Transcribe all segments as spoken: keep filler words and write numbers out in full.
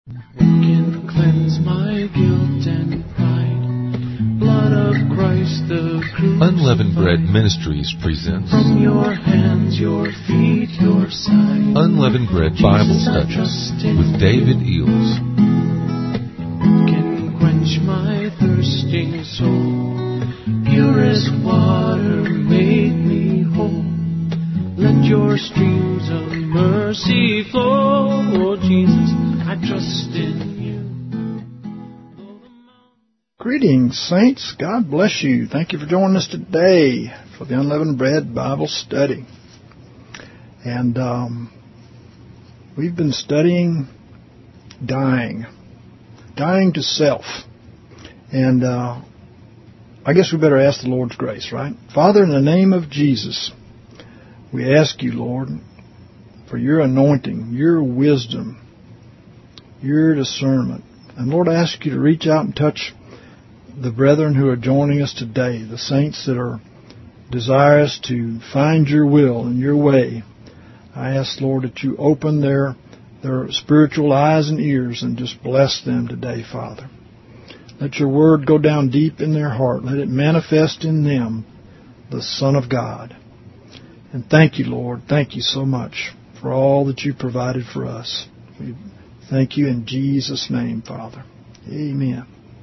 Who can cleanse my guilt and pride? Blood of Christ the crucified. Unleavened Bread Ministries presents From your hands, your feet, your side. Unleavened Bread Bible Studies with David Eels. Who can quench my thirsting soul? Purest water make me whole. Let your streams of mercy flow. Oh Jesus, I trust in you. Greetings, saints. God bless you. Thank you for joining us today for the Unleavened Bread Bible Study. And um, we've been studying dying, dying to self. And uh, I guess we better ask the Lord's grace, right? Father, in the name of Jesus, we ask you, Lord, for your anointing, your wisdom, your discernment. And Lord, I ask you to reach out and touch the brethren who are joining us today, the saints that are desirous to find your will and your way. I ask, Lord, that you open their, their spiritual eyes and ears and just bless them today, Father. Let your word go down deep in their heart. Let it manifest in them the Son of God. And thank you, Lord. Thank you so much for all that you provided for us. We thank you in Jesus' name, Father. Amen.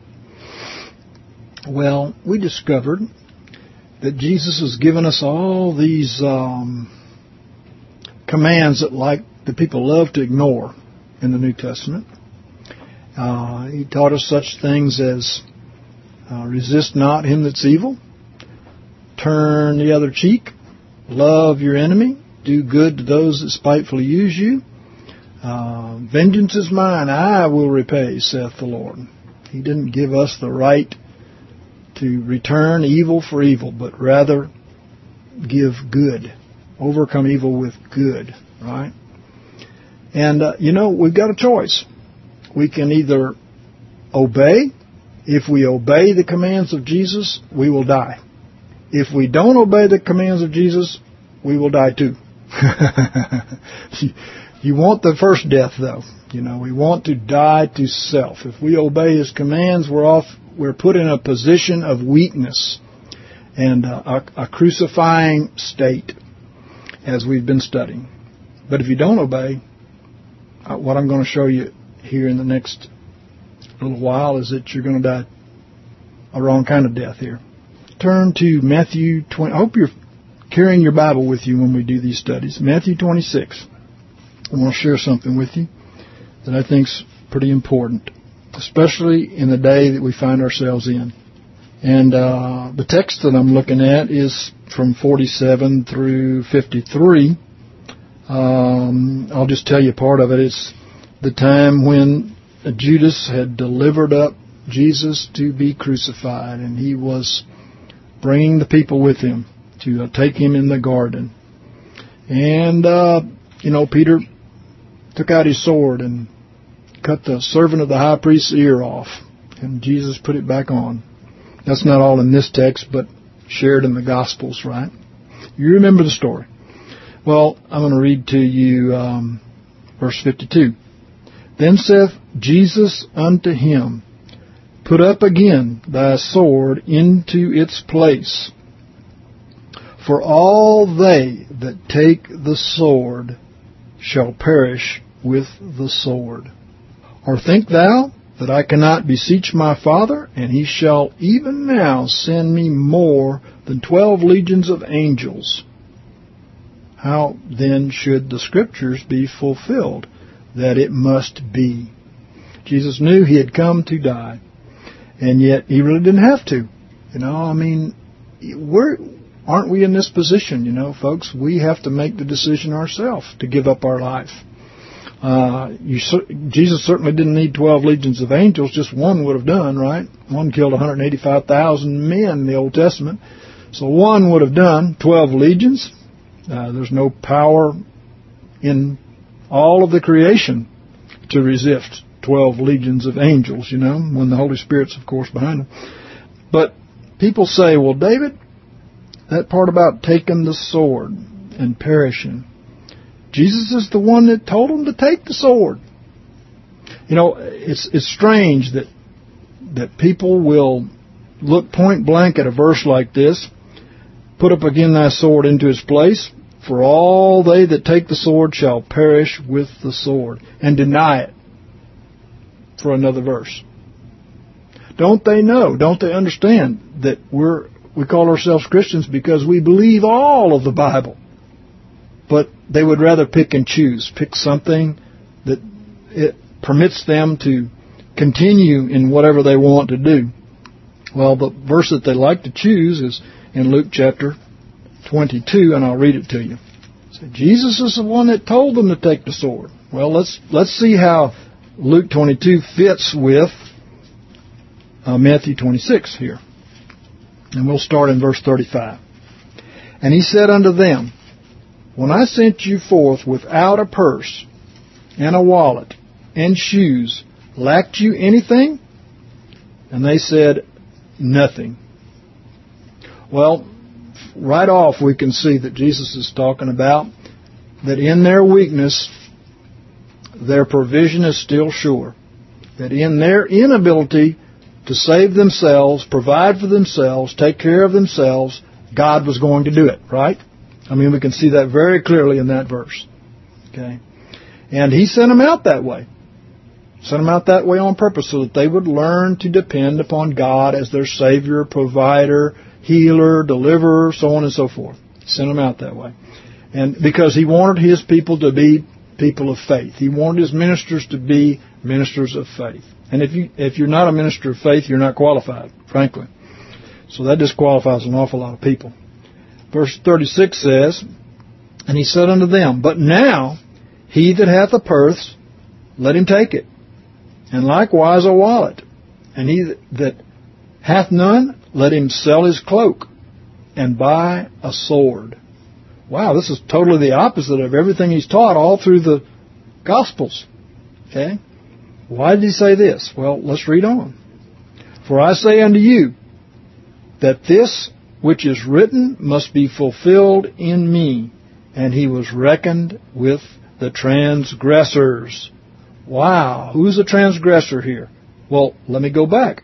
Well, we discovered that Jesus has given us all these um, commands that, like, the people love to ignore in the New Testament. Uh, he taught us such things as uh, resist not him that's evil, turn the other cheek, love your enemy, do good to those that spitefully use you. Uh, vengeance is mine, I will repay, saith the Lord. He didn't give us the right to return evil for evil, but rather give good, overcome evil with good, right? And, uh, you know, we've got a choice. We can either obey. If we obey the commands of Jesus, we will die. If we don't obey the commands of Jesus, we will die too. You want the first death, though. You know, we want to die to self. If we obey His commands, we're off. We're put in a position of weakness and a, a crucifying state, as we've been studying. But if you don't obey, what I'm going to show you here in the next little while is that you're going to die a wrong kind of death here. Turn to Matthew twenty. I hope you're carrying your Bible with you when we do these studies. Matthew twenty-six. I want to share something with you that I think's pretty important, especially in the day that we find ourselves in. And uh, the text that I'm looking at is from forty-seven through fifty-three. Um, I'll just tell you part of it. It's the time when Judas had delivered up Jesus to be crucified, and he was bringing the people with him to uh, take him in the garden. And, uh, you know, Peter took out his sword and cut the servant of the high priest's ear off, and Jesus put it back on. That's not all in this text, but shared in the Gospels, right? You remember the story. Well, I'm going to read to you um, verse fifty-two. Then saith Jesus unto him, Put up again thy sword into its place. For all they that take the sword shall perish with the sword. Or think thou that I cannot beseech my Father, and he shall even now send me more than twelve legions of angels? How then should the Scriptures be fulfilled, that it must be? Jesus knew he had come to die, and yet he really didn't have to. You know, I mean, we're, aren't we in this position, you know, folks? We have to make the decision ourselves to give up our life. Uh, you, Jesus certainly didn't need twelve legions of angels. Just one would have done, right? One killed one hundred eighty-five thousand men in the Old Testament. So one would have done. Twelve legions. Uh, there's no power in all of the creation to resist twelve legions of angels, you know, when the Holy Spirit's, of course, behind them. But people say, well, David, that part about taking the sword and perishing, Jesus is the one that told them to take the sword. You know, it's it's strange that that people will look point blank at a verse like this, put up again thy sword into its place, for all they that take the sword shall perish with the sword, and deny it for another verse. Don't they know, don't they understand that we're we call ourselves Christians because we believe all of the Bible? But they would rather pick and choose, pick something that it permits them to continue in whatever they want to do. Well, the verse that they like to choose is in Luke chapter twenty-two, and I'll read it to you. So Jesus is the one that told them to take the sword. Well, let's let's see how Luke twenty-two fits with uh, Matthew twenty-six here. And we'll start in verse thirty-five. And he said unto them, when I sent you forth without a purse and a wallet and shoes, lacked you anything? And they said, nothing. Well, right off we can see that Jesus is talking about that in their weakness, their provision is still sure. That in their inability to save themselves, provide for themselves, take care of themselves, God was going to do it, right? I mean, we can see that very clearly in that verse. Okay? And He sent them out that way. Sent them out that way on purpose so that they would learn to depend upon God as their Savior, provider, healer, deliverer, so on and so forth. He sent them out that way. And because He wanted His people to be people of faith. He wanted His ministers to be ministers of faith. And if you if you're not a minister of faith, you're not qualified, frankly. So that disqualifies an awful lot of people. Verse thirty-six says, and He said unto them, but now he that hath a purse, let him take it, and likewise a wallet. And he that hath none, let him sell his cloak, and buy a sword. Wow, this is totally the opposite of everything He's taught all through the Gospels. Okay? Why did He say this? Well, let's read on. For I say unto you, that this which is written must be fulfilled in me. And He was reckoned with the transgressors. Wow, who's the transgressor here? Well, let me go back.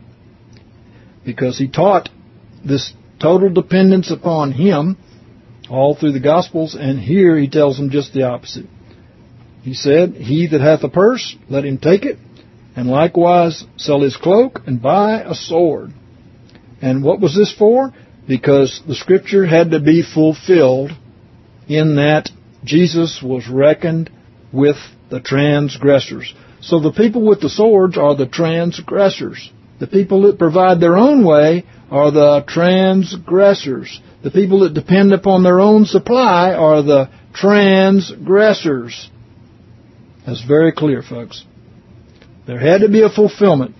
Because He taught this total dependence upon Him all through the Gospels, and here He tells them just the opposite. He said, he that hath a purse, let him take it, and likewise sell his cloak, and buy a sword. And what was this for? Because the Scripture had to be fulfilled in that Jesus was reckoned with the transgressors. So the people with the swords are the transgressors. The people that provide their own way are the transgressors. The people that depend upon their own supply are the transgressors. That's very clear, folks. There had to be a fulfillment.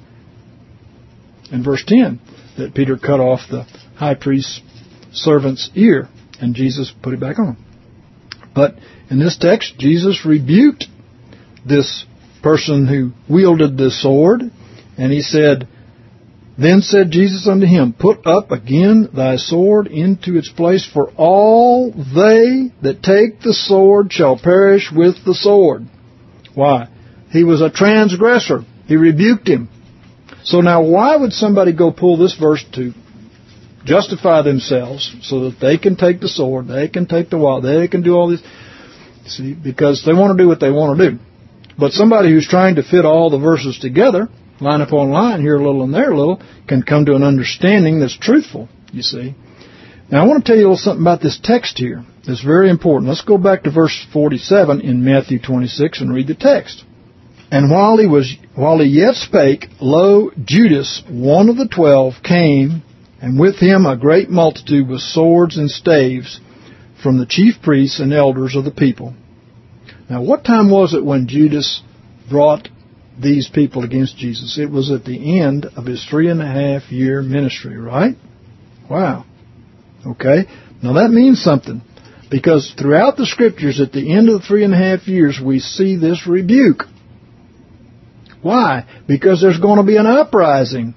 In verse ten, that Peter cut off the high priest's servant's ear, and Jesus put it back on. But in this text, Jesus rebuked this person who wielded the sword, and He said, then said Jesus unto him, put up again thy sword into its place, for all they that take the sword shall perish with the sword. Why? He was a transgressor. He rebuked him. So now why would somebody go pull this verse to justify themselves so that they can take the sword, they can take the wallet, they can do all this? See, because they want to do what they want to do. But somebody who's trying to fit all the verses together, line upon line, here a little and there a little, can come to an understanding that's truthful, you see. Now I want to tell you a little something about this text here that's very important. Let's go back to verse forty-seven in Matthew twenty-six and read the text. And while he was, while he yet spake, lo, Judas, one of the twelve, came, and with him a great multitude with swords and staves from the chief priests and elders of the people. Now, what time was it when Judas brought these people against Jesus? It was at the end of his three and a half year ministry, right? Wow. Okay. Now that means something, because throughout the Scriptures, at the end of the three and a half years, we see this rebuke. Why? Because there's going to be an uprising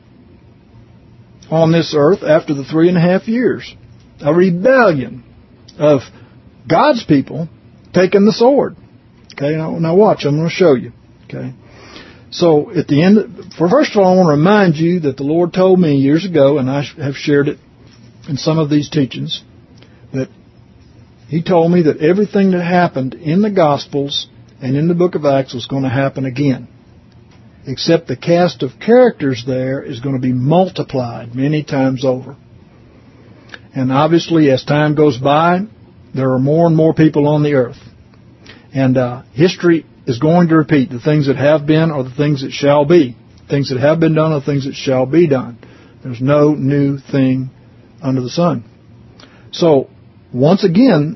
on this earth after the three and a half years. A rebellion of God's people taking the sword. Okay, now, now watch, I'm going to show you. Okay. So at the end, for first of all, I want to remind you that the Lord told me years ago, and I have shared it in some of these teachings, that He told me that everything that happened in the Gospels and in the book of Acts was going to happen again. Except the cast of characters there is going to be multiplied many times over. And obviously, as time goes by, there are more and more people on the earth. And uh, history is going to repeat. The things that have been are the things that shall be. Things that have been done are the things that shall be done. There's no new thing under the sun. So, once again,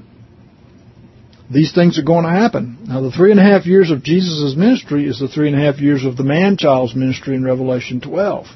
these things are going to happen. Now, the three and a half years of Jesus' ministry is the three and a half years of the man-child's ministry in Revelation twelve.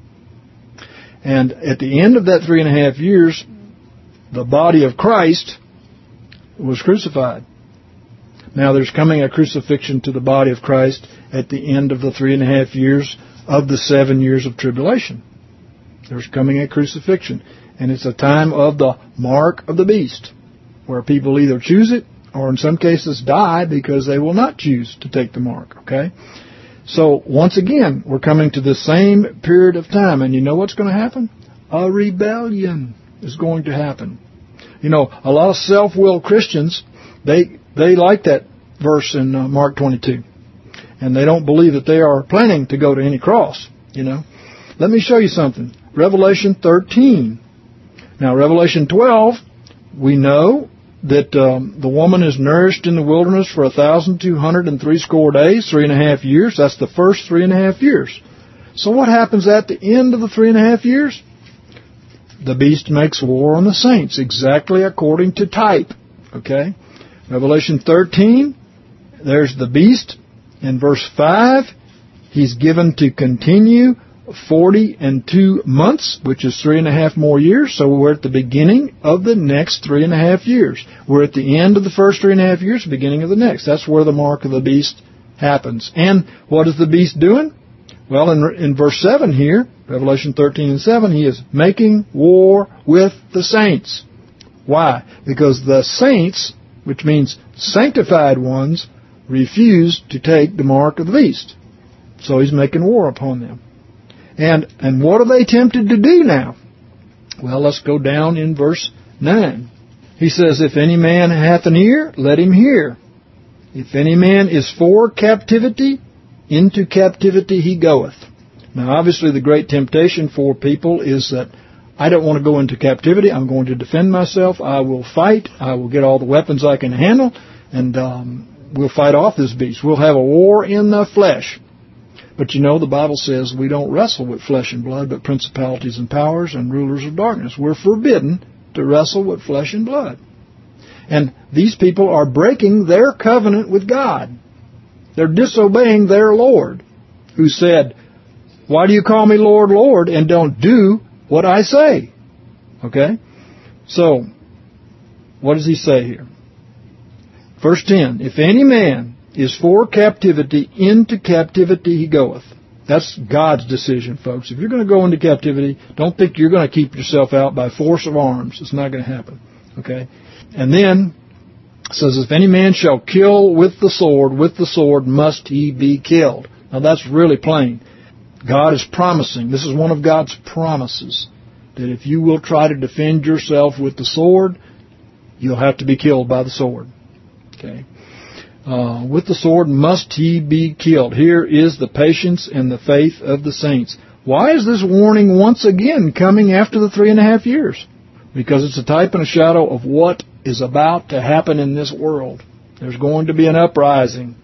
And at the end of that three and a half years, the body of Christ was crucified. Now, there's coming a crucifixion to the body of Christ at the end of the three and a half years of the seven years of tribulation. There's coming a crucifixion. And it's a time of the mark of the beast, where people either choose it or in some cases die because they will not choose to take the mark, okay? So, once again, we're coming to the same period of time. And you know what's going to happen? A rebellion is going to happen. You know, a lot of self-willed Christians, they they like that verse in uh, Mark twenty-two. And they don't believe that they are planning to go to any cross, you know. Let me show you something. Revelation thirteen. Now, Revelation twelve, we know that um, the woman is nourished in the wilderness for a thousand two hundred and three score days, three and a half years. That's the first three and a half years. So what happens at the end of the three and a half years? The beast makes war on the saints, exactly according to type. Okay? Revelation thirteen, there's the beast. In verse five, he's given to continue forty and two months, which is three and a half more years. So we're at the beginning of the next three and a half years. We're at the end of the first three and a half years, beginning of the next. That's where the mark of the beast happens. And what is the beast doing? Well, in, in verse seven here, Revelation thirteen and seven, he is making war with the saints. Why? Because the saints, which means sanctified ones, refused to take the mark of the beast. So he's making war upon them. And and what are they tempted to do now? Well, let's go down in verse nine. He says, if any man hath an ear, let him hear. If any man is for captivity, into captivity he goeth. Now, obviously, the great temptation for people is that I don't want to go into captivity. I'm going to defend myself. I will fight. I will get all the weapons I can handle. And um, we'll fight off this beast. We'll have a war in the flesh. But you know, the Bible says we don't wrestle with flesh and blood, but principalities and powers and rulers of darkness. We're forbidden to wrestle with flesh and blood. And these people are breaking their covenant with God. They're disobeying their Lord, who said, why do you call me Lord, Lord, and don't do what I say? Okay? So, what does he say here? Verse ten, if any man is for captivity, into captivity he goeth. That's God's decision, folks. If you're going to go into captivity, don't think you're going to keep yourself out by force of arms. It's not going to happen. Okay? And then it says, if any man shall kill with the sword, with the sword must he be killed. Now that's really plain. God is promising, this is one of God's promises, that if you will try to defend yourself with the sword, you'll have to be killed by the sword. Okay? Uh, with the sword must he be killed. Here is the patience and the faith of the saints. Why is this warning once again coming after the three and a half years? Because it's a type and a shadow of what is about to happen in this world. There's going to be an uprising.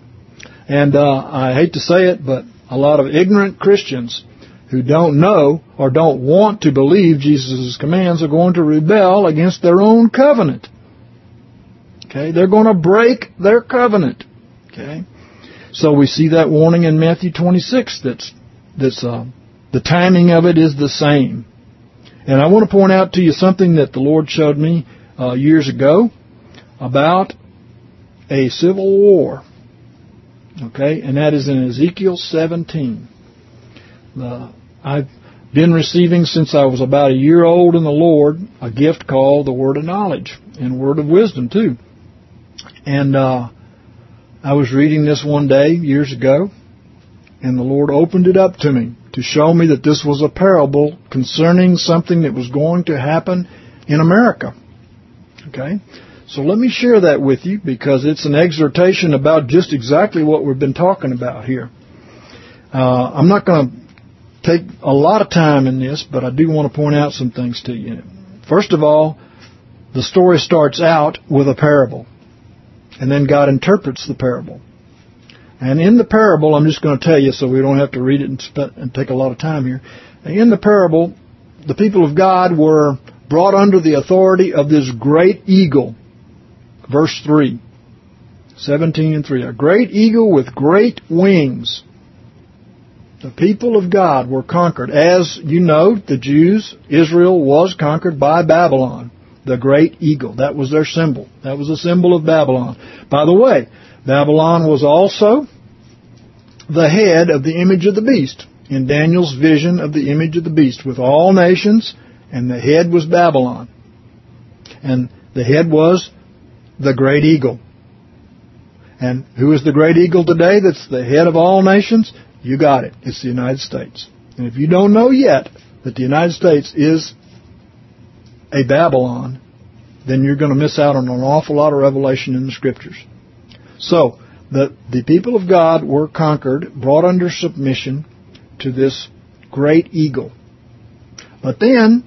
And uh, I hate to say it, but a lot of ignorant Christians who don't know or don't want to believe Jesus' commands are going to rebel against their own covenant. Okay, they're going to break their covenant. Okay, so we see that warning in Matthew twenty-six. That's that's uh, the timing of it is the same. And I want to point out to you something that the Lord showed me uh, years ago about a civil war. Okay, and that is in Ezekiel seventeen. Uh, I've been receiving since I was about a year old in the Lord a gift called the Word of Knowledge and Word of Wisdom too. And uh, I was reading this one day years ago, And the Lord opened it up to me to show me that this was a parable concerning something that was going to happen in America. Okay? So let me share that with you because it's an exhortation about just exactly what we've been talking about here. Uh, I'm not going to take a lot of time in this, but I do want to point out some things to you. First of all, the story starts out with a parable, and then God interprets the parable. And in the parable, I'm just going to tell you so we don't have to read it and, spe- and take a lot of time here. In the parable, the people of God were brought under the authority of this great eagle. Verse three, seventeen and three. A great eagle with great wings. The people of God were conquered. As you know, the Jews, Israel was conquered by Babylon, the great eagle. That was their symbol. That was a symbol of Babylon. By the way, Babylon was also the head of the image of the beast in Daniel's vision of the image of the beast with all nations, and the head was Babylon. And the head was the great eagle. And who is the great eagle today that's the head of all nations? You got it. It's the United States. And if you don't know yet that the United States is a Babylon, then you're going to miss out on an awful lot of revelation in the Scriptures. So, the, the people of God were conquered, brought under submission to this great eagle. But then,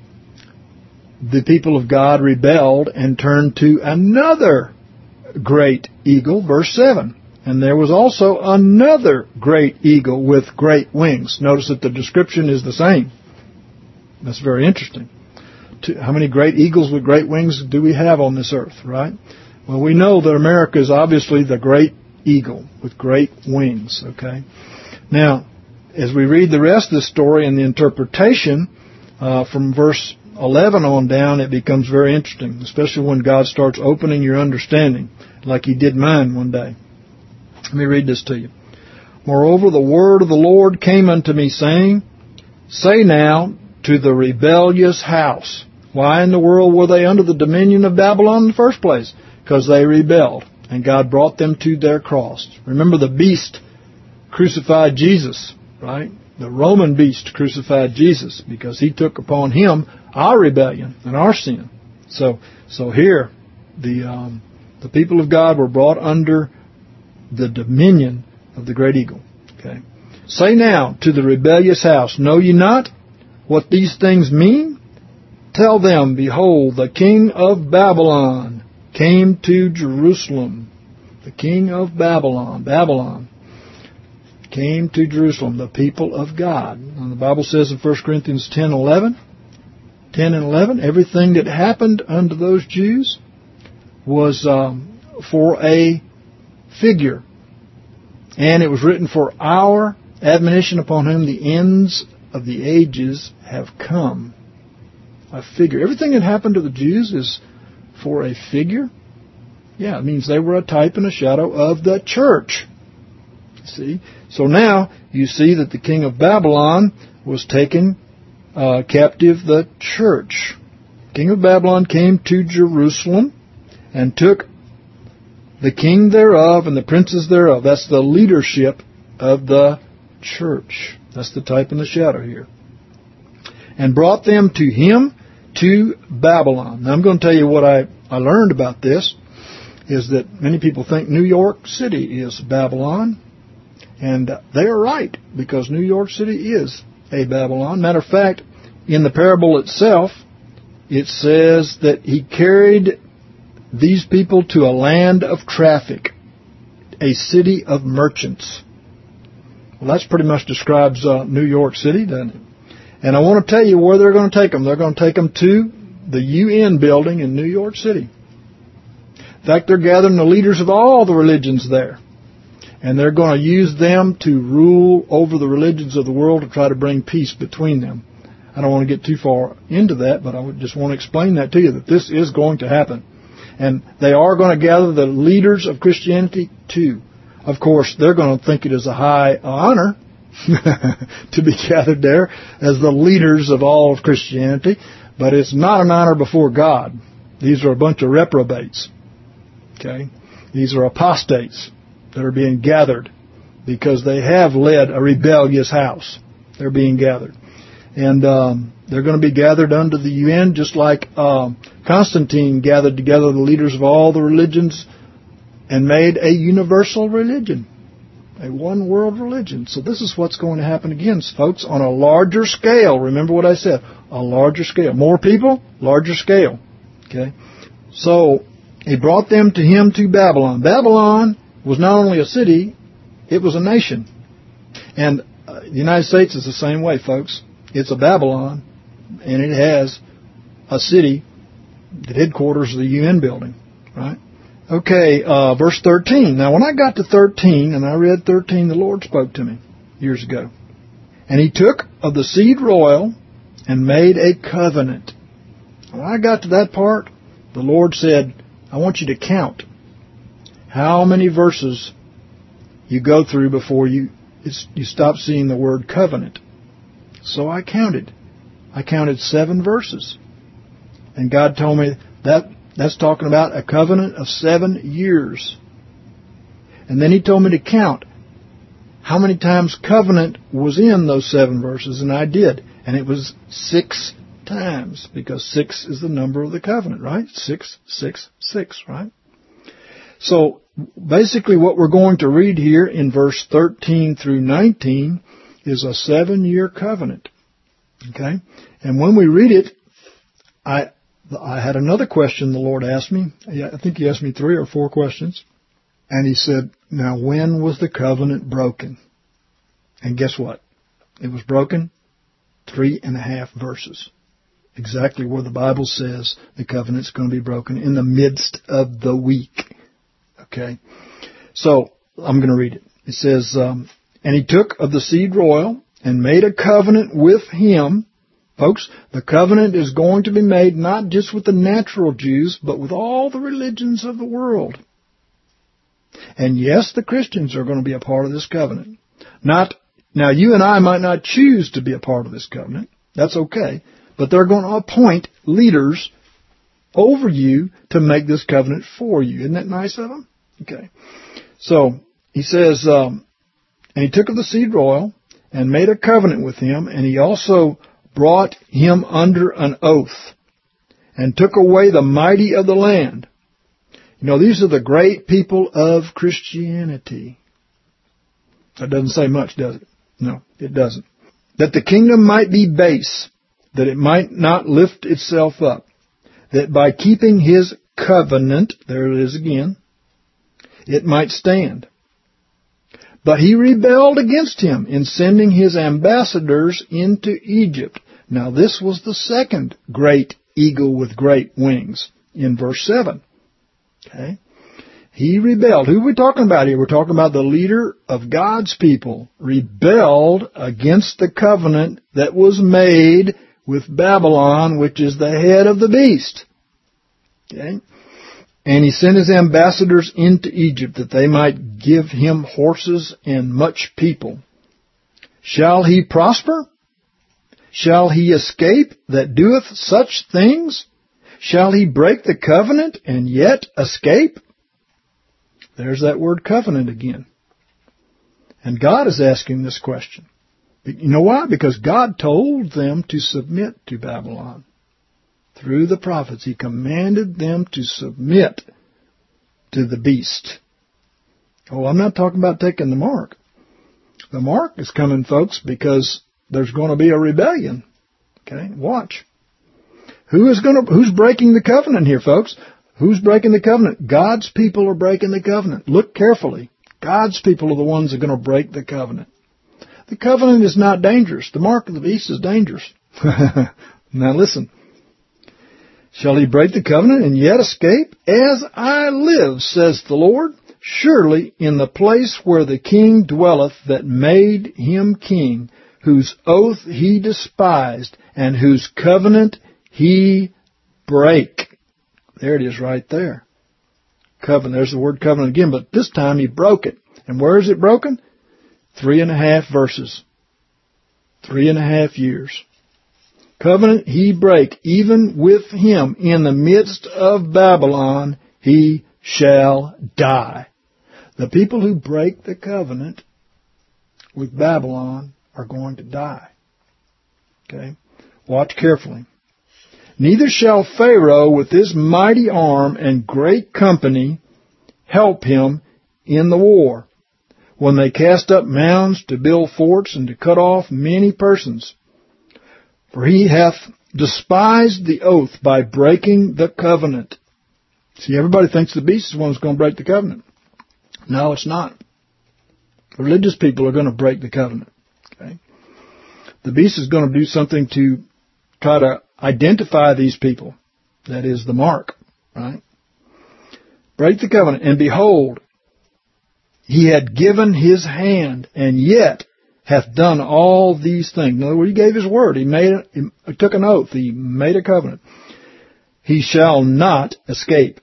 the people of God rebelled and turned to another great eagle, verse seven. And there was also another great eagle with great wings. Notice that the description is the same. That's very interesting. How many great eagles with great wings do we have on this earth, right? Well, we know that America is obviously the great eagle with great wings, okay? Now, as we read the rest of the story and the interpretation uh, from verse eleven on down, it becomes very interesting, especially when God starts opening your understanding, like He did mine one day. Let me read this to you. Moreover, the word of the Lord came unto me, saying, Say now to the rebellious house. Why in the world were they under the dominion of Babylon in the first place? Because they rebelled, and God brought them to their cross. Remember, the beast crucified Jesus, right? The Roman beast crucified Jesus because he took upon him our rebellion and our sin. So, so here, the um, the people of God were brought under the dominion of the great eagle. Okay. Say now to the rebellious house, Know ye not what these things mean? Tell them, Behold, the king of Babylon came to Jerusalem. The king of Babylon, Babylon, came to Jerusalem, the people of God. And the Bible says in First Corinthians ten eleven, ten and eleven, everything that happened unto those Jews was um, for a figure. And it was written for our admonition upon whom the ends of the ages have come. A figure. Everything that happened to the Jews is for a figure. Yeah, it means they were a type and a shadow of the church. See? So now you see that the king of Babylon was taken uh, captive the church. King of Babylon came to Jerusalem and took the king thereof and the princes thereof. That's the leadership of the church. That's the type and the shadow here. And brought them to him to Babylon. Now I'm going to tell you what I, I learned about this, is that many people think New York City is Babylon. And they are right, because New York City is a Babylon. Matter of fact, in the parable itself, it says that he carried these people to a land of traffic, a city of merchants. Well, that's pretty much describes uh, New York City, doesn't it? And I want to tell you where they're going to take them. They're going to take them to the U N building in New York City. In fact, they're gathering the leaders of all the religions there. And they're going to use them to rule over the religions of the world to try to bring peace between them. I don't want to get too far into that, but I just want to explain that to you, that this is going to happen. And they are going to gather the leaders of Christianity too. Of course, they're going to think it is a high honor to be gathered there as the leaders of all of Christianity, but it's not an honor before God. These are a bunch of reprobates. Okay? These are apostates that are being gathered because they have led a rebellious house. They're being gathered. And um, they're going to be gathered under the U N just like um, Constantine gathered together the leaders of all the religions and made a universal religion, a one-world religion. So this is what's going to happen again, folks, on a larger scale. Remember what I said, a larger scale. More people, larger scale. Okay. So he brought them to him to Babylon. Babylon was not only a city, it was a nation. And uh, the United States is the same way, folks. It's a Babylon, and it has a city, the headquarters of the U N building, right? Okay, uh, verse thirteen. Now, when I got to thirteen, and I read thirteen, the Lord spoke to me years ago. And he took of the seed royal and made a covenant. When I got to that part, the Lord said, I want you to count how many verses you go through before you it's, you stop seeing the word covenant. So I counted. I counted seven verses. And God told me that that's talking about a covenant of seven years. And then he told me to count how many times covenant was in those seven verses, and I did. And it was six times, because six is the number of the covenant, right? Six, six, six, right? So basically what we're going to read here in verse thirteen through nineteen is a seven-year covenant. Okay? And when we read it, I I had another question the Lord asked me. I think he asked me three or four questions. And he said, now when was the covenant broken? And guess what? It was broken three and a half verses. Exactly where the Bible says the covenant's going to be broken, in the midst of the week. Okay? So, I'm going to read it. It says, um, and he took of the seed royal and made a covenant with him. Folks, the covenant is going to be made not just with the natural Jews, but with all the religions of the world. And yes, the Christians are going to be a part of this covenant. Not, now you and I might not choose to be a part of this covenant. That's okay. But they're going to appoint leaders over you to make this covenant for you. Isn't that nice of them? Okay. So, he says, um, and he took of the seed royal and made a covenant with him, and he also brought him under an oath and took away the mighty of the land. You know, these are the great people of Christianity. That doesn't say much, does it? No, it doesn't. That the kingdom might be base, that it might not lift itself up, that by keeping his covenant, there it is again, it might stand. But he rebelled against him in sending his ambassadors into Egypt. Now this was the second great eagle with great wings in verse seven. Okay. He rebelled. Who are we talking about here? We're talking about the leader of God's people. Rebelled against the covenant that was made with Babylon, which is the head of the beast. Okay. And he sent his ambassadors into Egypt that they might give him horses and much people. Shall he prosper? Shall he escape that doeth such things? Shall he break the covenant and yet escape? There's that word covenant again. And God is asking this question. You know why? Because God told them to submit to Babylon. Through the prophets, He commanded them to submit to the beast. Oh, I'm not talking about taking the mark. The mark is coming, folks, because there's going to be a rebellion. Okay, watch. Who is going to, who's breaking the covenant here, folks? Who's breaking the covenant? God's people are breaking the covenant. Look carefully. God's people are the ones that are going to break the covenant. The covenant is not dangerous. The mark of the beast is dangerous. Now listen. Shall he break the covenant and yet escape? As I live, says the Lord, surely in the place where the king dwelleth that made him king, whose oath he despised, and whose covenant he brake. There it is right there. Covenant. There's the word covenant again, but this time he broke it. And where is it broken? Three and a half verses. Three and a half years. Covenant he brake, even with him in the midst of Babylon, he shall die. The people who break the covenant with Babylon are going to die. Okay? Watch carefully. Neither shall Pharaoh with his mighty arm and great company help him in the war, when they cast up mounds to build forts and to cut off many persons. For he hath despised the oath by breaking the covenant. See, everybody thinks the beast is the one who's going to break the covenant. No, it's not. Religious people are going to break the covenant. Okay? The beast is going to do something to try to identify these people. That is the mark, right? Break the covenant. And behold, he had given his hand, and yet hath done all these things. In other words, he gave his word. He made, he took an oath. He made a covenant. He shall not escape.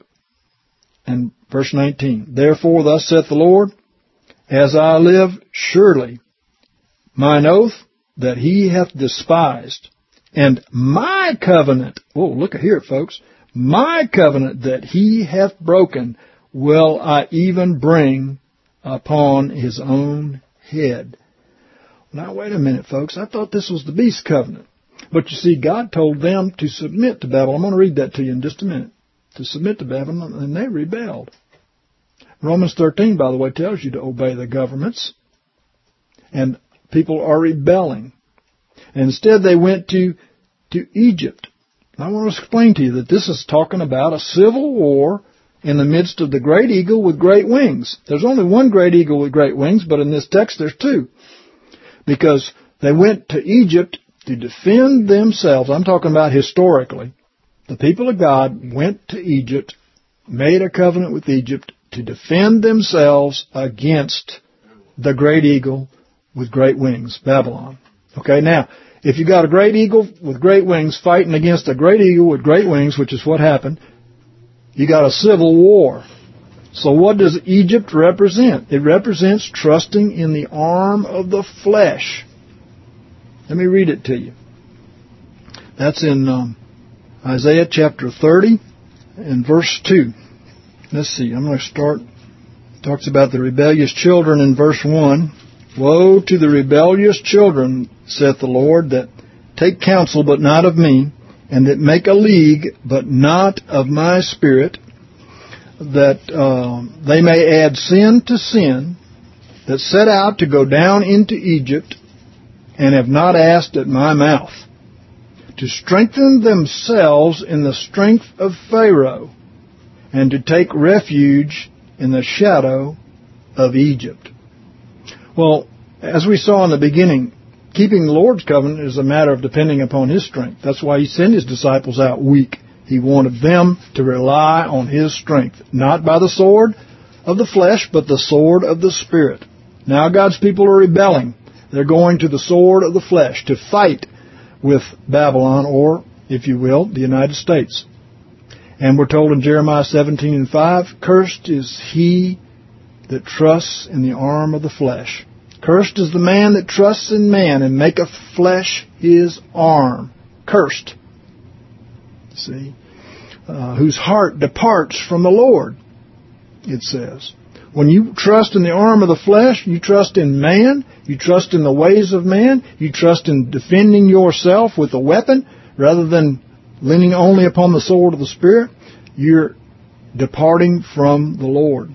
And verse nineteen, therefore thus saith the Lord, as I live, surely mine oath that he hath despised, and my covenant, oh, look at here, folks, my covenant that he hath broken, will I even bring upon his own head. Now, wait a minute, folks. I thought this was the beast's covenant. But you see, God told them to submit to Babylon. I'm going to read that to you in just a minute. To submit to Babylon, and they rebelled. Romans thirteen, by the way, tells you to obey the governments. And people are rebelling. And instead they went to, to Egypt. I want to explain to you that this is talking about a civil war in the midst of the great eagle with great wings. There's only one great eagle with great wings, but in this text there's two. Because they went to Egypt to defend themselves. I'm talking about historically. The people of God went to Egypt, made a covenant with Egypt to defend themselves against the great eagle with great wings, Babylon. Okay, now, if you got a great eagle with great wings fighting against a great eagle with great wings, which is what happened, you got a civil war. So what does Egypt represent? It represents trusting in the arm of the flesh. Let me read it to you. That's in um, Isaiah chapter thirty and verse two. Let's see, I'm going to start. It talks about the rebellious children in verse one. Woe to the rebellious children, saith the Lord, that take counsel, but not of me, and that make a league, but not of my spirit, that uh, they may add sin to sin, that set out to go down into Egypt, and have not asked at my mouth, to strengthen themselves in the strength of Pharaoh, and to take refuge in the shadow of Egypt. Well, as we saw in the beginning, keeping the Lord's covenant is a matter of depending upon His strength. That's why He sent His disciples out weak. He wanted them to rely on His strength, not by the sword of the flesh, but the sword of the Spirit. Now God's people are rebelling. They're going to the sword of the flesh to fight with Babylon, or, if you will, the United States. And we're told in Jeremiah seventeen and five, cursed is he that trusts in the arm of the flesh. Cursed is the man that trusts in man and maketh flesh his arm. Cursed. See? Uh, whose heart departs from the Lord, it says. When you trust in the arm of the flesh, you trust in man, you trust in the ways of man, you trust in defending yourself with a weapon rather than leaning only upon the sword of the Spirit, you're departing from the Lord.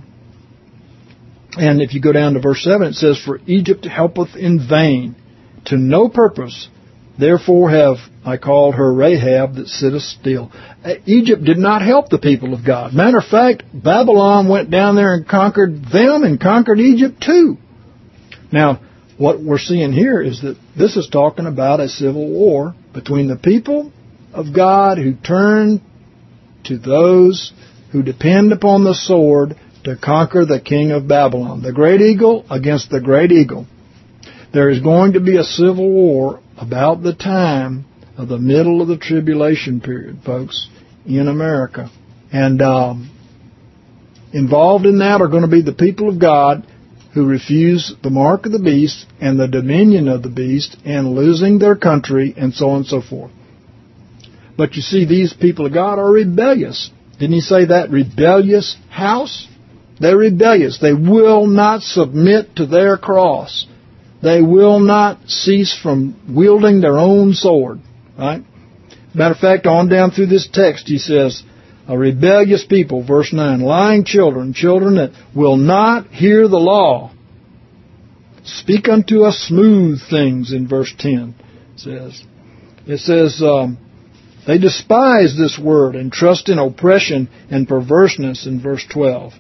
And if you go down to verse seven, it says, for Egypt helpeth in vain, to no purpose. Therefore have I called her Rahab that sitteth still. Egypt did not help the people of God. Matter of fact, Babylon went down there and conquered them and conquered Egypt too. Now, what we're seeing here is that this is talking about a civil war between the people of God who turn to those who depend upon the sword to conquer the king of Babylon. The great eagle against the great eagle. There is going to be a civil war about the time of the middle of the tribulation period, folks, in America. And um, involved in that are going to be the people of God who refuse the mark of the beast and the dominion of the beast and losing their country and so on and so forth. But you see, these people of God are rebellious. Didn't He say that? Rebellious house? They're rebellious. They will not submit to their cross. they will not cease from wielding their own sword. Right? Matter of fact, on down through this text, he says, a rebellious people, verse nine, lying children, children that will not hear the law. Speak unto us smooth things, in verse ten, it says. It says, um, they despise this word and trust in oppression and perverseness, in verse twelve.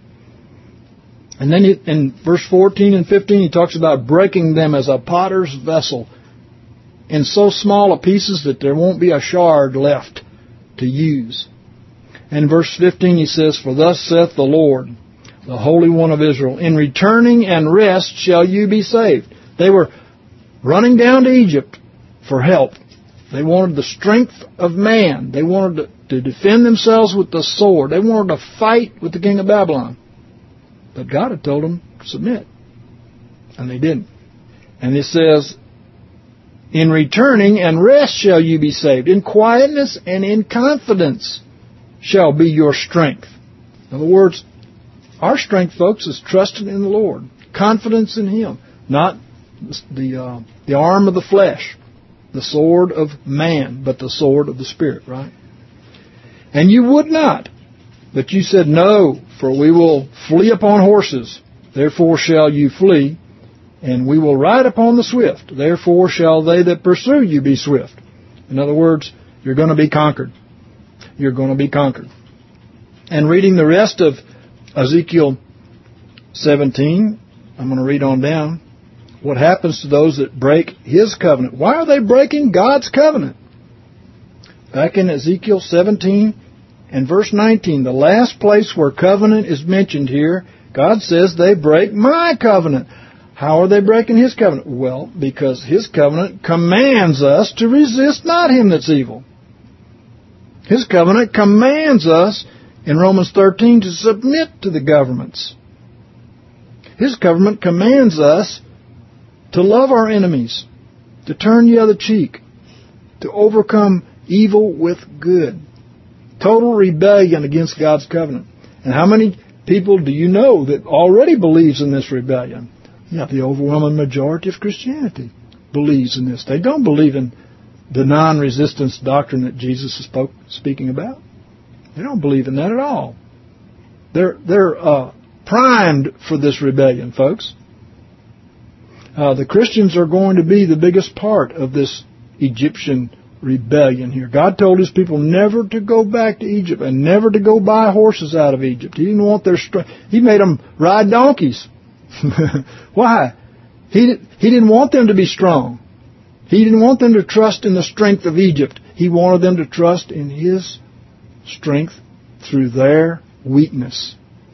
And then in verse fourteen and fifteen, he talks about breaking them as a potter's vessel in so small a pieces that there won't be a shard left to use. And in verse fifteen he says, for thus saith the Lord, the Holy One of Israel, in returning and rest shall you be saved. They were running down to Egypt for help. They wanted the strength of man. They wanted to, to defend themselves with the sword. They wanted to fight with the king of Babylon. But God had told them to submit. And they didn't. And it says, in returning and rest shall you be saved. In quietness and in confidence shall be your strength. In other words, our strength, folks, is trusting in the Lord. Confidence in Him. Not the uh, the arm of the flesh, the sword of man, but the sword of the Spirit, right? And you would not, but you said, no, for we will flee upon horses. Therefore shall you flee, and we will ride upon the swift. Therefore shall they that pursue you be swift. In other words, you're going to be conquered. You're going to be conquered. And reading the rest of Ezekiel seventeen, I'm going to read on down. What happens to those that break His covenant? Why are they breaking God's covenant? Back in Ezekiel seventeen and verse nineteen, the last place where covenant is mentioned here, God says they break my covenant. How are they breaking His covenant? Well, because His covenant commands us to resist not him that's evil. His covenant commands us in Romans thirteen to submit to the governments. His covenant commands us to love our enemies, to turn the other cheek, to overcome evil with good. Total rebellion against God's covenant. And how many people do you know that already believes in this rebellion? Yeah, the overwhelming majority of Christianity believes in this. They don't believe in the non-resistance doctrine that Jesus is spoke, speaking about. They don't believe in that at all. They're they're uh, primed for this rebellion, folks. Uh, the Christians are going to be the biggest part of this Egyptian rebellion here. God told His people never to go back to Egypt and never to go buy horses out of Egypt. He didn't want their strength. He made them ride donkeys. Why? He He didn't want them to be strong. He didn't want them to trust in the strength of Egypt. He wanted them to trust in His strength through their weakness.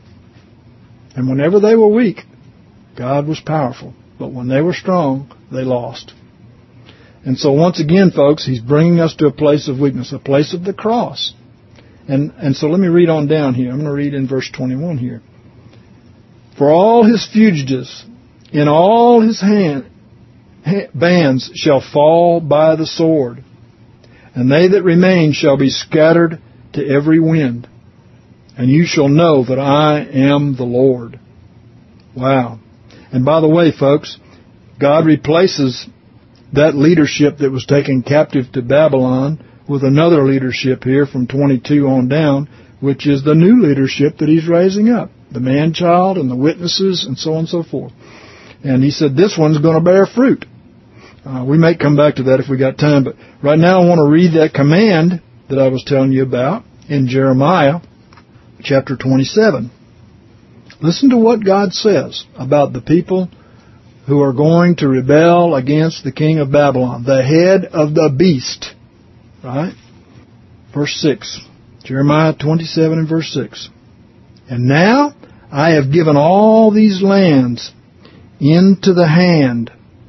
And whenever they were weak, God was powerful. But when they were strong, they lost. And so once again, folks, He's bringing us to a place of weakness, a place of the cross. And and so let me read on down here. I'm going to read in verse twenty-one here. For all His fugitives in all His hand, bands shall fall by the sword, and they that remain shall be scattered to every wind. And you shall know that I am the Lord. Wow. And by the way, folks, God replaces that leadership that was taken captive to Babylon with another leadership here from twenty-two on down, which is the new leadership that He's raising up. The man-child and the witnesses and so on and so forth. And He said this one's going to bear fruit. Uh, we may come back to that if we got time, but right now I want to read that command that I was telling you about in Jeremiah chapter twenty-seven. Listen to what God says about the people who are going to rebel against the king of Babylon, the head of the beast. Right? Verse six. Jeremiah twenty-seven and verse six. And now I have given all these lands into the hand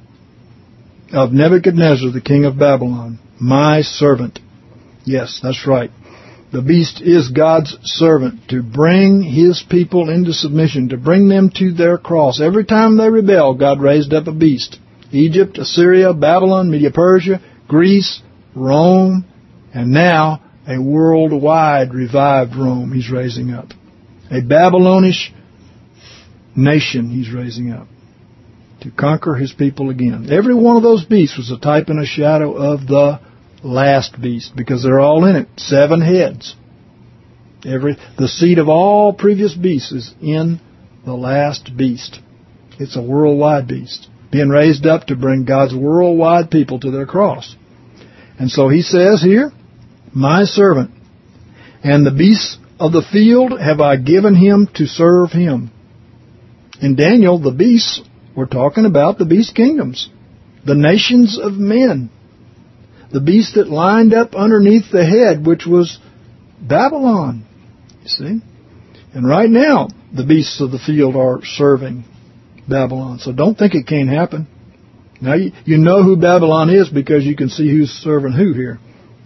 of Nebuchadnezzar, the king of Babylon, my servant. Yes, that's right. The beast is God's servant to bring His people into submission, to bring them to their cross. Every time they rebel, God raised up a beast. Egypt, Assyria, Babylon, Media-Persia, Greece, Rome, and now a worldwide revived Rome He's raising up. A Babylonish nation He's raising up to conquer his people again. Every one of those beasts was a type and a shadow of the last beast, because they're all in it. Seven heads. Every the seed of all previous beasts is in the last beast. It's a worldwide beast, being raised up to bring God's worldwide people to their cross. And so he says here, my servant, and the beasts of the field have I given him to serve him. In Daniel, the beasts, we're talking about the beast kingdoms, the nations of men, the beast that lined up underneath the head, which was Babylon. You see? And right now, the beasts of the field are serving Babylon. So don't think it can't happen. Now, you, you know who Babylon is because you can see who's serving who here.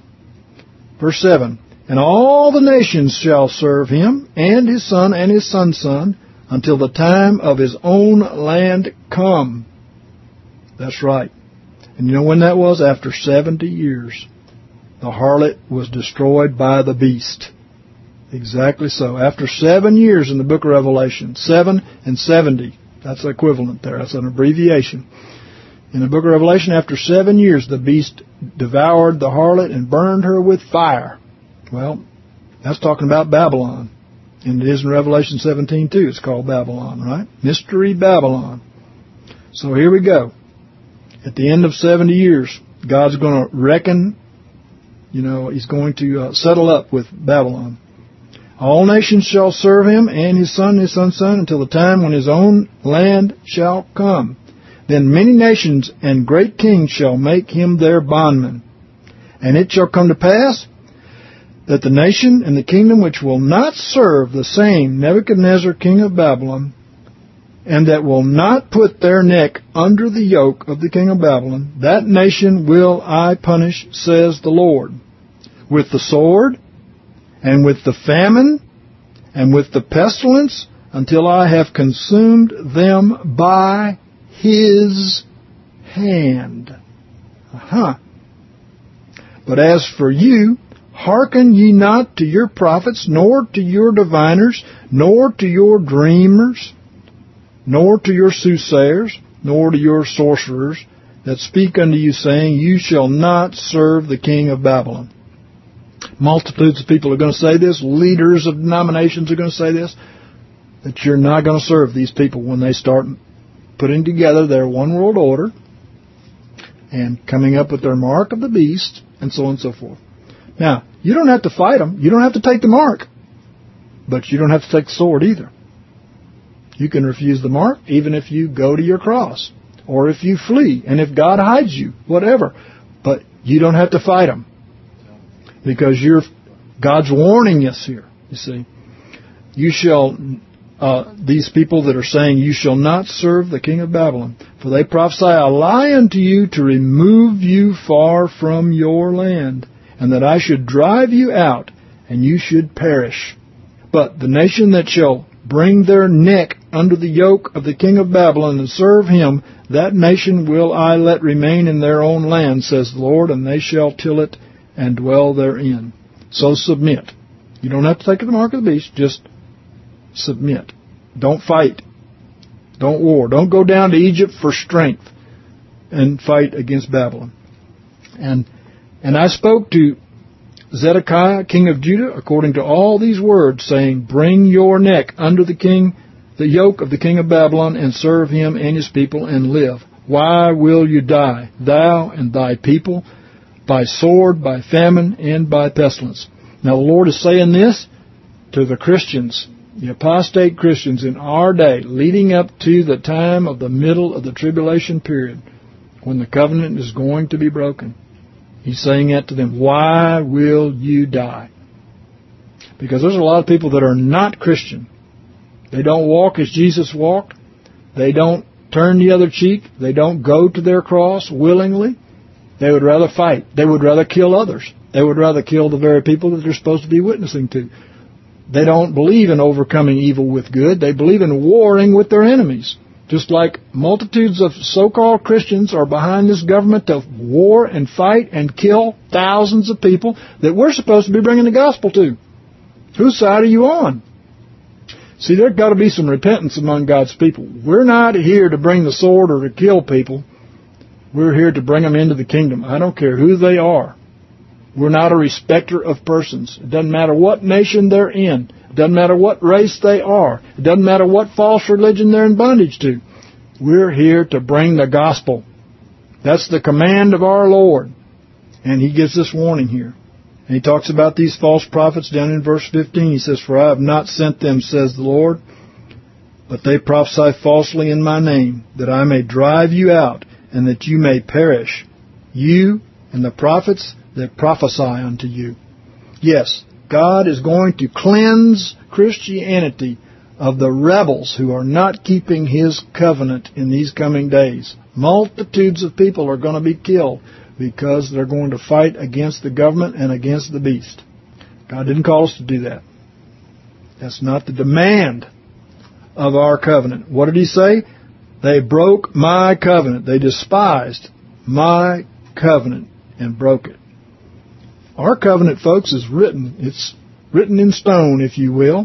Verse seven, and all the nations shall serve him, and his son and his son's son, until the time of his own land come. That's right. And you know when that was? After seventy years. The harlot was destroyed by the beast. Exactly so. After seven years in the book of Revelation. Seven and seventy. That's the equivalent there. That's an abbreviation. In the book of Revelation, after seven years, the beast devoured the harlot and burned her with fire. Well, that's talking about Babylon. And it is in Revelation seventeen too. It's called Babylon, right? Mystery Babylon. So here we go. At the end of seventy years, God's going to reckon, you know, he's going to uh, settle up with Babylon. All nations shall serve him, and his son and his son's son, until the time when his own land shall come. Then many nations and great kings shall make him their bondman. And it shall come to pass that the nation and the kingdom which will not serve the same Nebuchadnezzar king of Babylon, and that will not put their neck under the yoke of the king of Babylon, that nation will I punish, says the Lord, with the sword, and with the famine, and with the pestilence, until I have consumed them by his hand. Uh-huh. But as for you, hearken ye not to your prophets, nor to your diviners, nor to your dreamers, nor to your soothsayers, nor to your sorcerers, that speak unto you, saying, you shall not serve the king of Babylon. Multitudes of people are going to say this. Leaders of denominations are going to say this. That you're not going to serve these people when they start putting together their one world order and coming up with their mark of the beast and so on and so forth. Now, you don't have to fight them. You don't have to take the mark. But you don't have to take the sword either. You can refuse the mark even if you go to your cross or if you flee and if God hides you, whatever. But you don't have to fight them. Because you're, God's warning us here, you see. You shall, uh, these people that are saying, you shall not serve the king of Babylon, for they prophesy a lie unto you to remove you far from your land, and that I should drive you out, and you should perish. But the nation that shall bring their neck under the yoke of the king of Babylon and serve him, that nation will I let remain in their own land, says the Lord, and they shall till it and dwell therein. So submit. You don't have to take the mark of the beast. Just submit. Don't fight. Don't war. Don't go down to Egypt for strength and fight against Babylon. And and I spoke to Zedekiah, king of Judah, according to all these words, saying, bring your neck under the king, the yoke of the king of Babylon, and serve him and his people, and live. Why will you die, thou and thy people, by sword, by famine, and by pestilence? Now the Lord is saying this to the Christians, the apostate Christians in our day, leading up to the time of the middle of the tribulation period, when the covenant is going to be broken. He's saying that to them. Why will you die? Because there's a lot of people that are not Christian. They don't walk as Jesus walked. They don't turn the other cheek. They don't go to their cross willingly. They would rather fight. They would rather kill others. They would rather kill the very people that they're supposed to be witnessing to. They don't believe in overcoming evil with good. They believe in warring with their enemies. Just like multitudes of so-called Christians are behind this government to war and fight and kill thousands of people that we're supposed to be bringing the gospel to. Whose side are you on? See, there's got to be some repentance among God's people. We're not here to bring the sword or to kill people. We're here to bring them into the kingdom. I don't care who they are. We're not a respecter of persons. It doesn't matter what nation they're in. It doesn't matter what race they are. It doesn't matter what false religion they're in bondage to. We're here to bring the gospel. That's the command of our Lord. And He gives this warning here. And He talks about these false prophets down in verse fifteen. He says, "For I have not sent them, says the Lord, but they prophesy falsely in my name, that I may drive you out, and that you may perish, you and the prophets that prophesy unto you." Yes, God is going to cleanse Christianity of the rebels who are not keeping His covenant in these coming days. Multitudes of people are going to be killed because they're going to fight against the government and against the beast. God didn't call us to do that. That's not the demand of our covenant. What did He say? They broke my covenant. They despised my covenant and broke it. Our covenant, folks, is written. It's written in stone, if you will,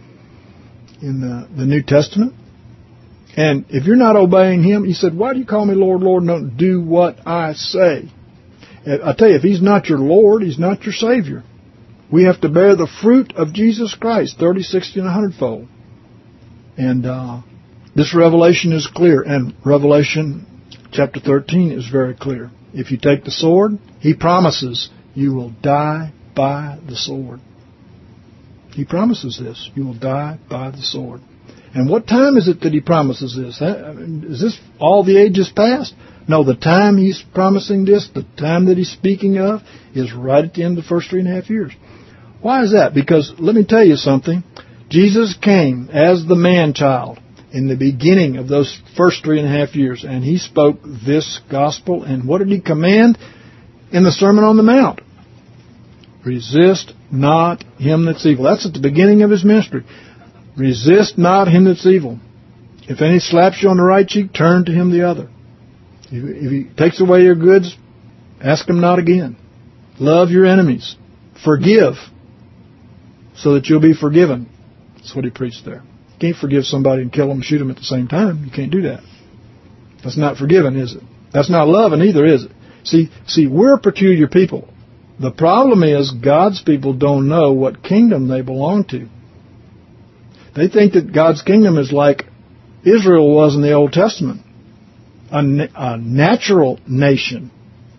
in the, the New Testament. And if you're not obeying Him, He said, "Why do you call me Lord, Lord, and don't do what I say?" I tell you, if He's not your Lord, He's not your Savior. We have to bear the fruit of Jesus Christ, thirty, sixty, and a hundredfold. And uh, this revelation is clear. And Revelation chapter thirteen is very clear. If you take the sword, He promises you will die by the sword. He promises this. You will die by the sword. And what time is it that He promises this? Is this all the ages past? No, the time He's promising this, the time that He's speaking of, is right at the end of the first three and a half years. Why is that? Because let me tell you something. Jesus came as the man-child in the beginning of those first three and a half years, and He spoke this gospel. And what did He command in the Sermon on the Mount? Resist not him that's evil. That's at the beginning of His ministry. Resist not him that's evil. If any slaps you on the right cheek, turn to him the other. If he takes away your goods, ask him not again. Love your enemies. Forgive, so that you'll be forgiven. That's what He preached there. You can't forgive somebody and kill them and shoot them at the same time. You can't do that. That's not forgiving, is it? That's not loving either, is it? See, see, we're a peculiar people. The problem is God's people don't know what kingdom they belong to. They think that God's kingdom is like Israel was in the Old Testament, a, a natural nation.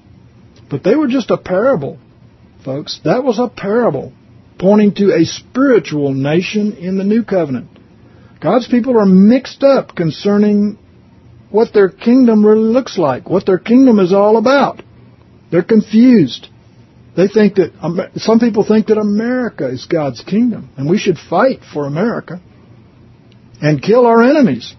But they were just a parable, folks. That was a parable pointing to a spiritual nation in the New Covenant. God's people are mixed up concerning what their kingdom really looks like, what their kingdom is all about. They're confused. They think that, some people think that America is God's kingdom, and we should fight for America and kill our enemies.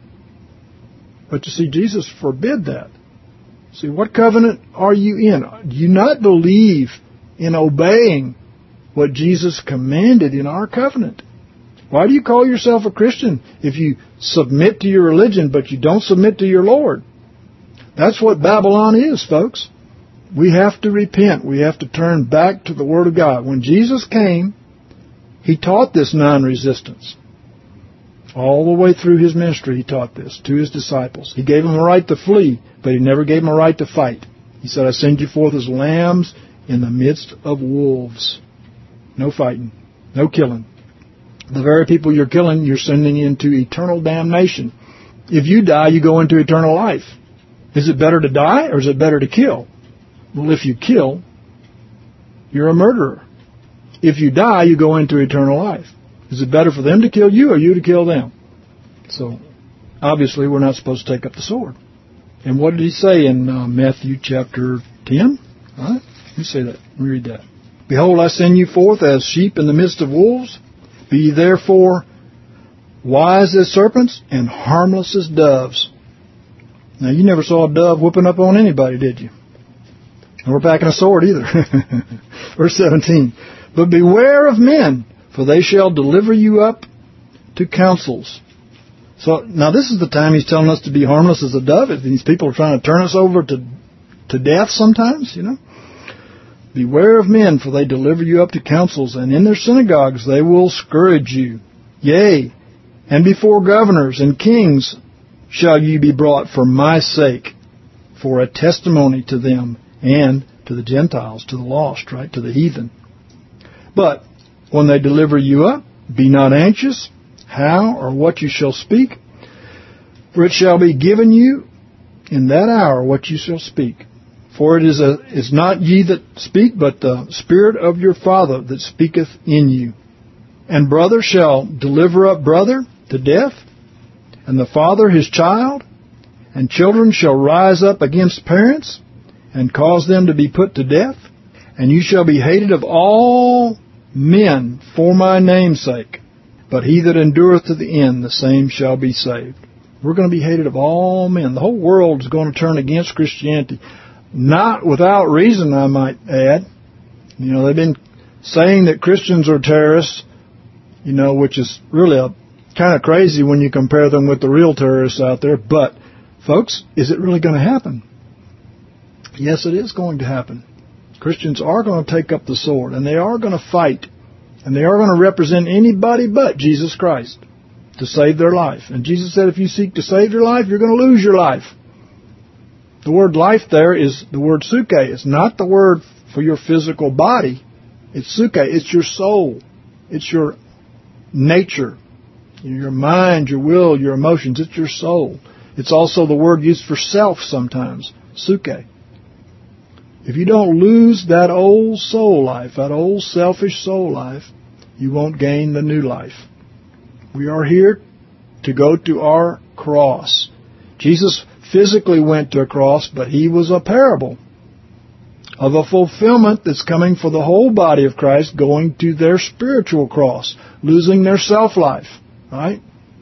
But you see, Jesus forbid that. See, what covenant are you in? Do you not believe in obeying what Jesus commanded in our covenant? Why do you call yourself a Christian if you submit to your religion but you don't submit to your Lord? That's what Babylon is, folks. We have to repent. We have to turn back to the Word of God. When Jesus came, He taught this non-resistance. All the way through His ministry, He taught this to His disciples. He gave them a right to flee, but He never gave them a right to fight. He said, "I send you forth as lambs in the midst of wolves." No fighting. No killing. The very people you're killing, you're sending into eternal damnation. If you die, you go into eternal life. Is it better to die or is it better to kill? Well, if you kill, you're a murderer. If you die, you go into eternal life. Is it better for them to kill you or you to kill them? So, obviously, we're not supposed to take up the sword. And what did He say in uh, Matthew chapter ten? All right? Let me say that. Let me read that. "Behold, I send you forth as sheep in the midst of wolves. Be ye therefore wise as serpents and harmless as doves." Now, you never saw a dove whooping up on anybody, did you? Nor packing a sword either. Verse seventeen. "But beware of men, for they shall deliver you up to councils." So, now this is the time He's telling us to be harmless as a dove. These people are trying to turn us over to, to death sometimes, you know. "Beware of men, for they deliver you up to councils, and in their synagogues they will scourge you. Yea, And before governors and kings shall you be brought for my sake, for a testimony to them and to the Gentiles, to the lost, right, to the heathen. But when they deliver you up, be not anxious how or what you shall speak, for it shall be given you in that hour what you shall speak. For it is, a, is not ye that speak, but the Spirit of your Father that speaketh in you. And brother shall deliver up brother to death, and the father his child, and children shall rise up against parents, and cause them to be put to death. And you shall be hated of all men for my name's sake. But he that endureth to the end, the same shall be saved. We're going to be hated of all men. The whole world is going to turn against Christianity. Not without reason, I might add. You know, they've been saying that Christians are terrorists, you know, which is really a, kind of crazy when you compare them with the real terrorists out there. But, folks, is it really going to happen? Yes, it is going to happen. Christians are going to take up the sword, and they are going to fight, and they are going to represent anybody but Jesus Christ to save their life. And Jesus said if you seek to save your life, you're going to lose your life. The word life there is the word suke. It's not the word for your physical body. It's suke. It's your soul. It's your nature, your mind, your will, your emotions. It's your soul. It's also the word used for self sometimes, suke. If you don't lose that old soul life, that old selfish soul life, you won't gain the new life. We are here to go to our cross. Jesus physically went to a cross, but he was a parable of a fulfillment that's coming for the whole body of Christ, going to their spiritual cross, losing their self-life, right?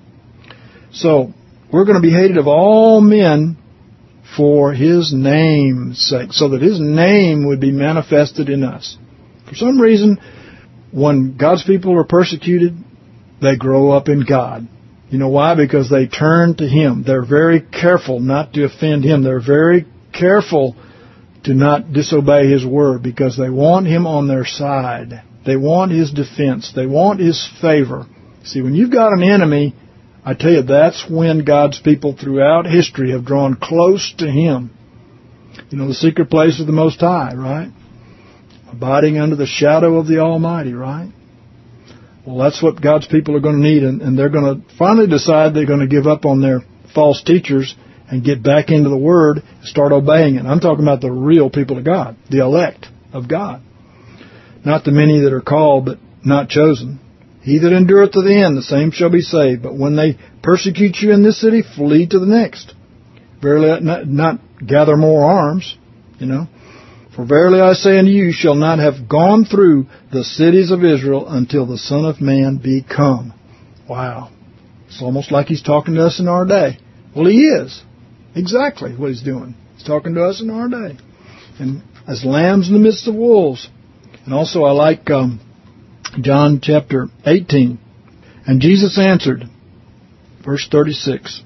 So, we're going to be hated of all men for his name's sake, so that his name would be manifested in us. For some reason, when God's people are persecuted, they grow up in God. You know why? Because they turn to him. They're very careful not to offend him. They're very careful to not disobey his word, because they want him on their side. They want his defense. They want his favor. See, when you've got an enemy, I tell you, that's when God's people throughout history have drawn close to him. You know, the secret place of the Most High, right? Abiding under the shadow of the Almighty, right? Well, that's what God's people are going to need, and, and they're going to finally decide they're going to give up on their false teachers and get back into the Word and start obeying it. I'm talking about the real people of God, the elect of God. Not the many that are called but not chosen. He that endureth to the end, the same shall be saved. But when they persecute you in this city, flee to the next. Verily, not, not gather more arms, you know. For verily I say unto you, you shall not have gone through the cities of Israel until the Son of Man be come. Wow. It's almost like he's talking to us in our day. Well, he is. Exactly what he's doing. He's talking to us in our day. And as lambs in the midst of wolves. And also I like um, John chapter eighteen. And Jesus answered, verse thirty-six,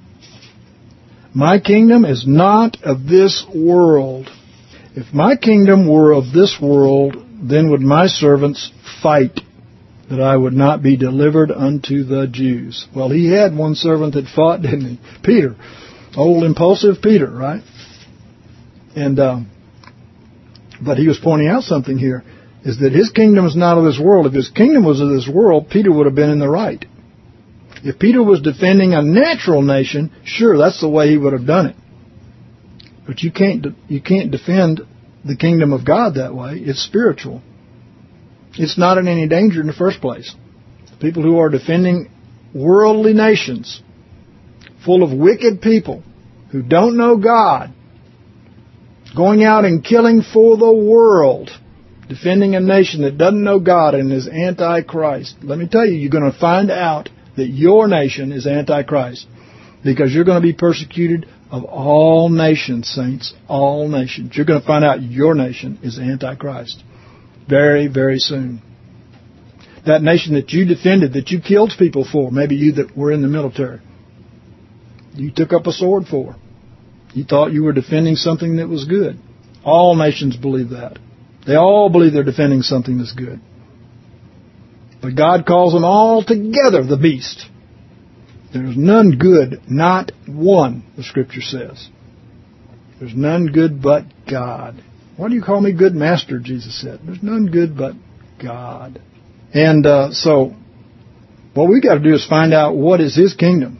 my kingdom is not of this world. If my kingdom were of this world, then would my servants fight, that I would not be delivered unto the Jews. Well, he had one servant that fought, didn't he? Peter. Old impulsive Peter, right? And uh, but he was pointing out something here, is that his kingdom is not of this world. If his kingdom was of this world, Peter would have been in the right. If Peter was defending a natural nation, sure, that's the way he would have done it. But you can't you can't defend the kingdom of God that way. It's spiritual. It's not in any danger in the first place. People who are defending worldly nations, full of wicked people who don't know God, going out and killing for the world, defending a nation that doesn't know God and is anti-Christ. Let me tell you, you're going to find out that your nation is anti-Christ, because you're going to be persecuted of all nations, saints, all nations. You're going to find out your nation is anti-Christ very, very soon. That nation that you defended, that you killed people for, maybe you that were in the military, you took up a sword for. You thought you were defending something that was good. All nations believe that. They all believe they're defending something that's good. But God calls them all together the beast. There's none good, not one, the Scripture says. There's none good but God. Why do you call me good master, Jesus said. There's none good but God. And uh, so what we've got to do is find out what is His kingdom.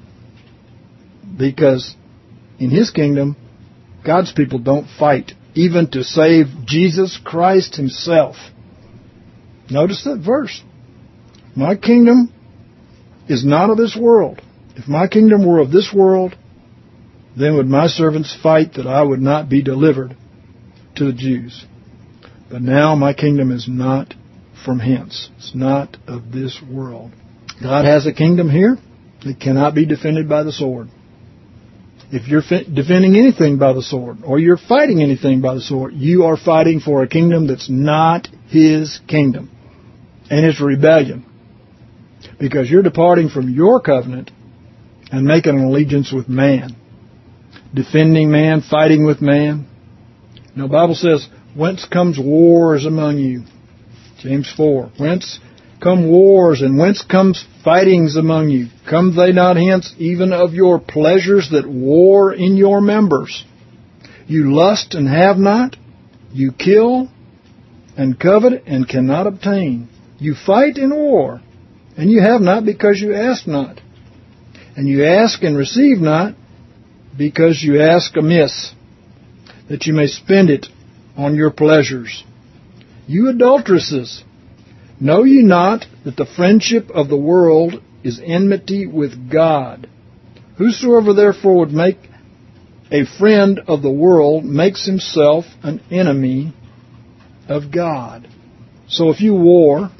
Because in His kingdom, God's people don't fight, even to save Jesus Christ Himself. Notice that verse. My kingdom is not of this world. If my kingdom were of this world, then would my servants fight that I would not be delivered to the Jews. But now my kingdom is not from hence. It's not of this world. God has a kingdom here that cannot be defended by the sword. If you're defending anything by the sword, or you're fighting anything by the sword, you are fighting for a kingdom that's not His kingdom. And it's rebellion. Because you're departing from your covenant and making an allegiance with man. Defending man, fighting with man. Now the Bible says, whence comes wars among you? James four. Whence come wars, and whence comes fightings among you? Come they not hence, even of your pleasures that war in your members? You lust and have not. You kill and covet and cannot obtain. You fight in war, and you have not because you ask not. And you ask and receive not because you ask amiss, that you may spend it on your pleasures. You adulteresses, know ye not that the friendship of the world is enmity with God? Whosoever therefore would make a friend of the world makes himself an enemy of God. So if you war,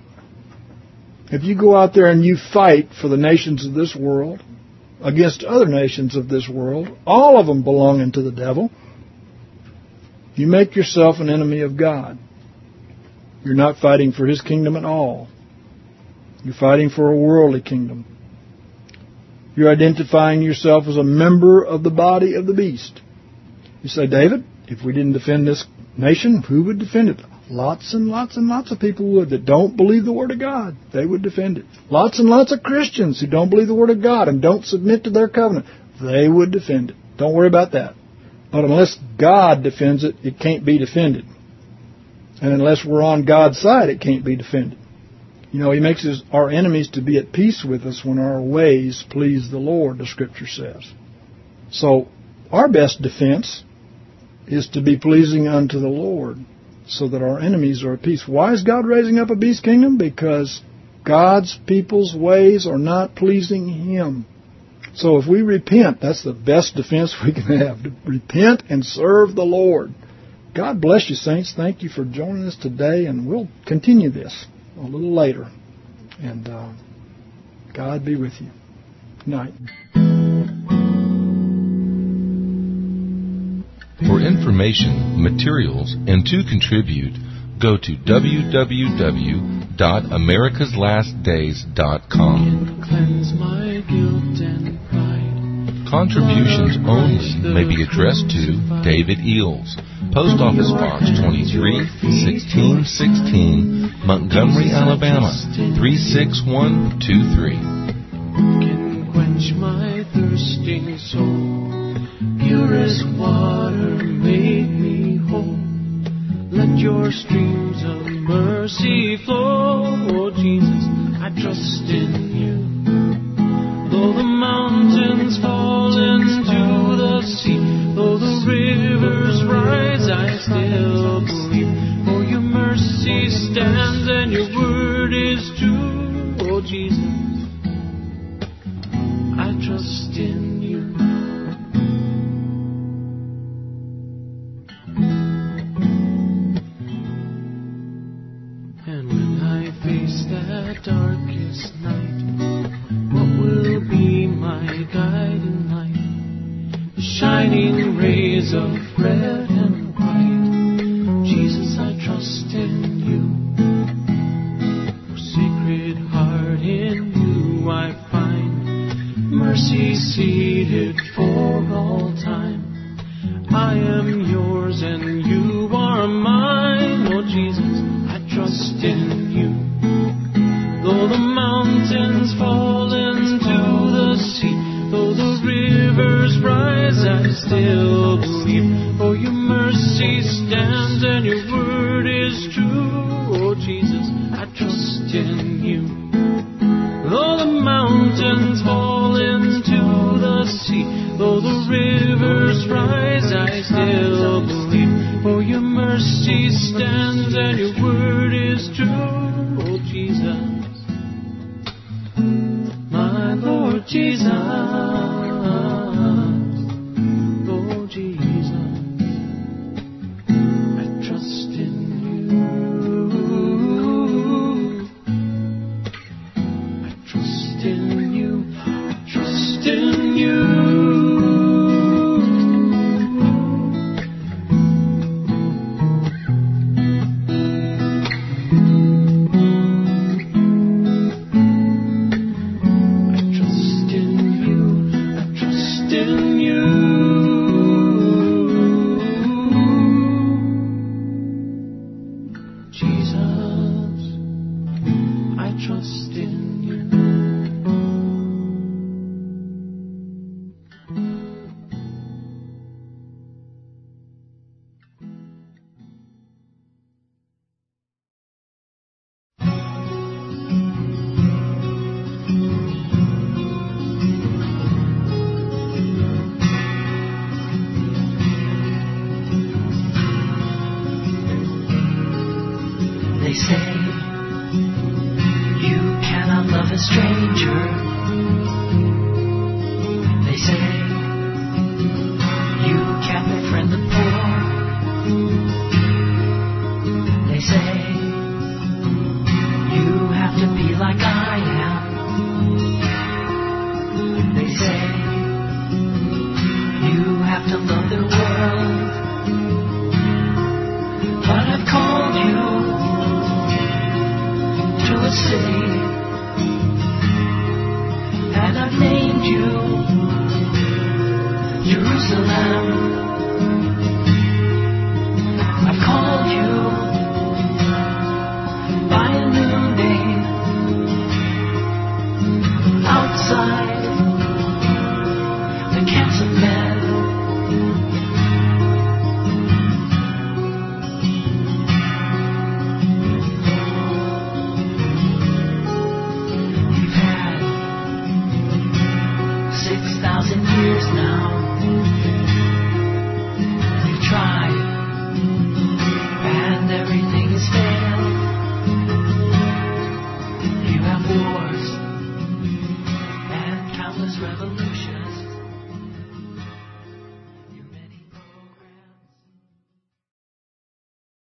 if you go out there and you fight for the nations of this world, against other nations of this world, all of them belonging to the devil, you make yourself an enemy of God. You're not fighting for His kingdom at all. You're fighting for a worldly kingdom. You're identifying yourself as a member of the body of the beast. You say, David, if we didn't defend this nation, who would defend it? Lots and lots and lots of people would that don't believe the Word of God. They would defend it. Lots and lots of Christians who don't believe the Word of God and don't submit to their covenant. They would defend it. Don't worry about that. But unless God defends it, it can't be defended. And unless we're on God's side, it can't be defended. You know, He makes his, our enemies to be at peace with us when our ways please the Lord, the Scripture says. So, our best defense is to be pleasing unto the Lord, so that our enemies are at peace. Why is God raising up a beast kingdom? Because God's people's ways are not pleasing Him. So if we repent, that's the best defense we can have. To repent and serve the Lord. God bless you, saints. Thank you for joining us today, and we'll continue this a little later. And uh, God be with you. Good night. For information, materials, and to contribute, go to w w w dot americas last days dot com. Cleanse my guilt and pride. Contributions only may be addressed to David Eels, Post Office Box twenty-three, sixteen sixteen, Montgomery, Alabama, three six one two three. Can quench my thirsting soul. Purest water make me whole. Let your streams of mercy flow. Oh Jesus, I trust in you. Though the mountains fall into the sea, though the rivers rise, I still believe. For your mercy stands and your word is true. Oh Jesus, I trust in you. Darkest night, what will be my guiding light? The shining rays of red and white. Jesus, I trust in you. For sacred heart, in you I find mercy seated for all time. I am yours and you are mine. Oh Jesus, I trust in you. Though the mountain and your word is true. Oh Jesus, I trust in you. Though the mountains fall into the sea, though the rivers rise, I still believe. For your mercy stands and your word is true. Oh Jesus, my Lord Jesus, oh Jesus, I trust in you. I trust in you. I trust in you. They say you cannot love a stranger. They say you can't befriend the poor. They say you have to be like I am. They say you have to love the world. But I've called you to a city, and I've named you Jerusalem.